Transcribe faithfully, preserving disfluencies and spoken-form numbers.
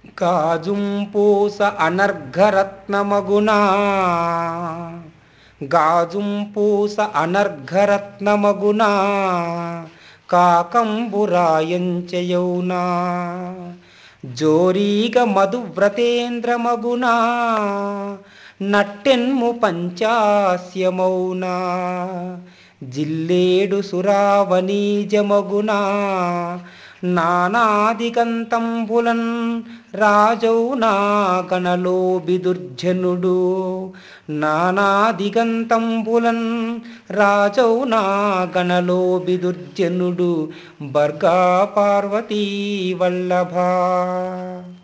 గాజుంపూస అనర్ఘరత్నమగునా గాజుంపూస అనర్ఘరత్నమగునా కాకంబురాయంచయౌనా జోరీగ మధువ్రతేంద్రమగునా నట్టెన్ము పంచాస్యమౌనా జిల్లేడు సురావనీజమగునా నానాదిగంతంబులన్ రాజౌనా గణలోబిదుర్జనుడు నానాదిగంతంబులన్ రాజౌనా గణలోబిదుర్జనుడు భర్గా పార్వతీ వల్లభా.